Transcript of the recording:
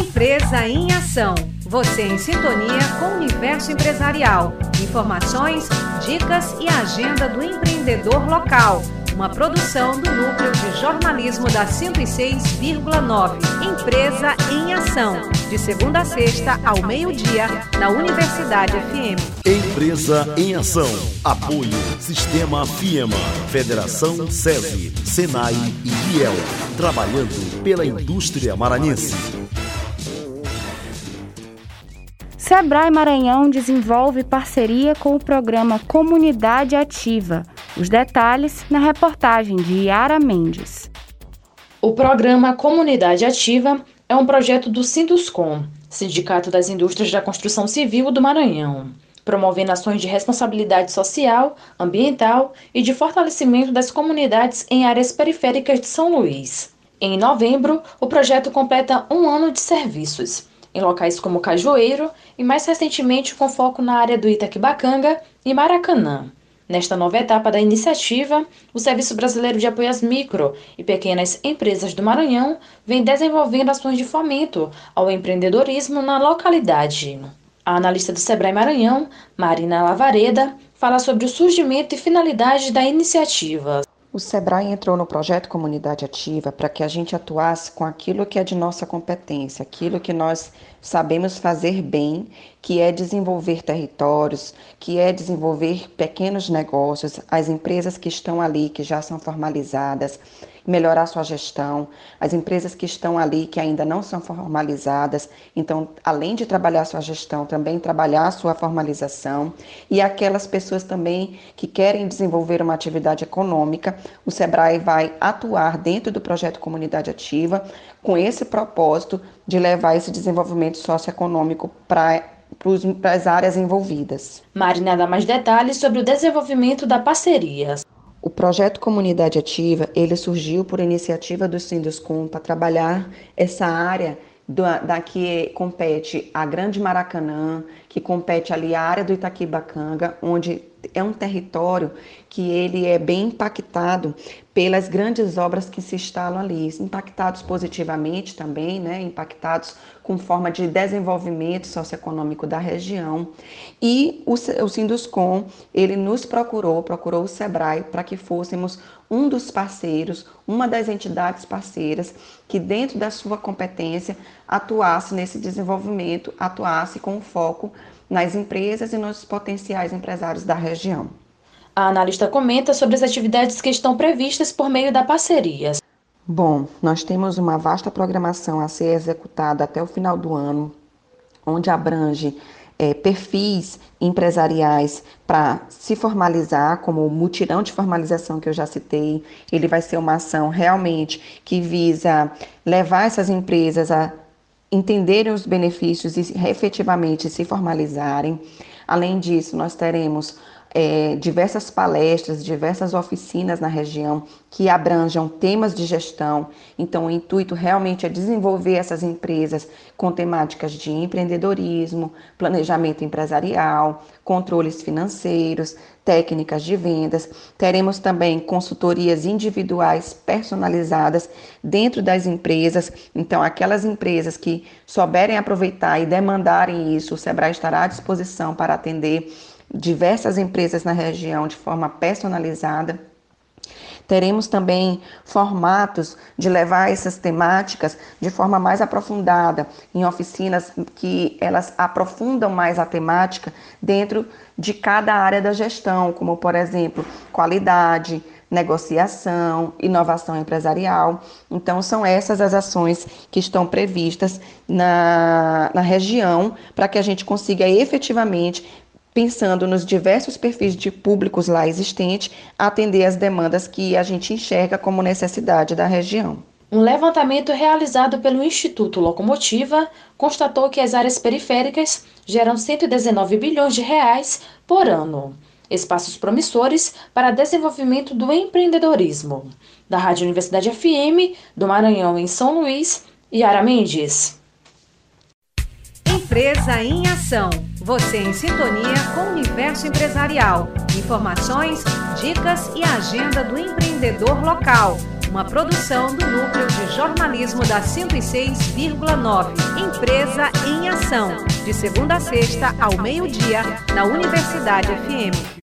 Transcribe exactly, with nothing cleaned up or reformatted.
Empresa em Ação. Você em sintonia com o universo empresarial. Informações, dicas e agenda do empreendedor local. Uma produção do Núcleo de Jornalismo da cento e seis vírgula nove. Empresa em Ação. De segunda a sexta, ao meio-dia, na Universidade F M. Empresa em Ação. Apoio Sistema FIEMA, Federação SESI, SENAI e I E L. Trabalhando pela indústria maranhense. Sebrae Maranhão desenvolve parceria com o programa Comunidade Ativa. Os detalhes na reportagem de Yara Mendes. O programa Comunidade Ativa é um projeto do Sinduscom, Sindicato das Indústrias da Construção Civil do Maranhão, promovendo ações de responsabilidade social, ambiental e de fortalecimento das comunidades em áreas periféricas de São Luís. Em novembro, o projeto completa um ano de serviços, em locais como Cajueiro e, mais recentemente, com foco na área do Itaquibacanga e Maracanã. Nesta nova etapa da iniciativa, o Serviço Brasileiro de Apoio às Micro e Pequenas Empresas do Maranhão vem desenvolvendo ações de fomento ao empreendedorismo na localidade. A analista do Sebrae Maranhão, Marina Lavareda, fala sobre o surgimento e finalidade da iniciativa. O Sebrae entrou no projeto Comunidade Ativa para que a gente atuasse com aquilo que é de nossa competência, aquilo que nós sabemos fazer bem, que é desenvolver territórios, que é desenvolver pequenos negócios, as empresas que estão ali, que já são formalizadas, melhorar sua gestão, as empresas que estão ali, que ainda não são formalizadas, então, além de trabalhar sua gestão, também trabalhar sua formalização, e aquelas pessoas também que querem desenvolver uma atividade econômica, o Sebrae vai atuar dentro do projeto Comunidade Ativa com esse propósito de levar esse desenvolvimento socioeconômico para para as áreas envolvidas. Marina dá mais detalhes sobre o desenvolvimento da parceria. O projeto Comunidade Ativa, ele surgiu por iniciativa do Sinduscom para trabalhar essa área da, da que compete a Grande Maracanã, que compete ali a área do Itaquibacanga, onde é um território que ele é bem impactado pelas grandes obras que se instalam ali, impactados positivamente também, né, impactados com forma de desenvolvimento socioeconômico da região. E o, o Sinduscom, ele nos procurou, procurou o Sebrae para que fôssemos um dos parceiros, uma das entidades parceiras que dentro da sua competência atuasse nesse desenvolvimento, atuasse com foco nas empresas e nos potenciais empresários da região. A analista comenta sobre as atividades que estão previstas por meio da parceria. Bom, nós temos uma vasta programação a ser executada até o final do ano, onde abrange é, perfis empresariais para se formalizar, como o mutirão de formalização que eu já citei. Ele vai ser uma ação realmente que visa levar essas empresas a entenderem os benefícios e efetivamente se formalizarem. Além disso, nós teremos é, diversas palestras, diversas oficinas na região que abranjam temas de gestão. Então, o intuito realmente é desenvolver essas empresas com temáticas de empreendedorismo, planejamento empresarial, controles financeiros, técnicas de vendas. Teremos também consultorias individuais personalizadas dentro das empresas. Então, aquelas empresas que souberem aproveitar e demandarem isso, o Sebrae estará à disposição para atender diversas empresas na região de forma personalizada. Teremos também formatos de levar essas temáticas de forma mais aprofundada, em oficinas que elas aprofundam mais a temática dentro de cada área da gestão, como, por exemplo, qualidade, negociação, inovação empresarial. Então, são essas as ações que estão previstas na, na região para que a gente consiga efetivamente, pensando nos diversos perfis de públicos lá existentes, atender as demandas que a gente enxerga como necessidade da região. Um levantamento realizado pelo Instituto Locomotiva constatou que as áreas periféricas geram cento e dezenove bilhões de reais por ano. Espaços promissores para desenvolvimento do empreendedorismo. Da Rádio Universidade F M, do Maranhão em São Luís, Yara Mendes. Empresa em Ação. Você em sintonia com o universo empresarial. Informações, dicas e agenda do empreendedor local. uma produção do Núcleo de Jornalismo da cento e seis vírgula nove. Empresa em Ação, de segunda a sexta ao meio-dia, na Universidade F M.